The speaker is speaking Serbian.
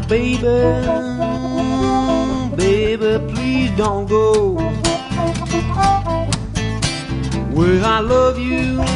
baby, baby, please don't go. Well, I love you,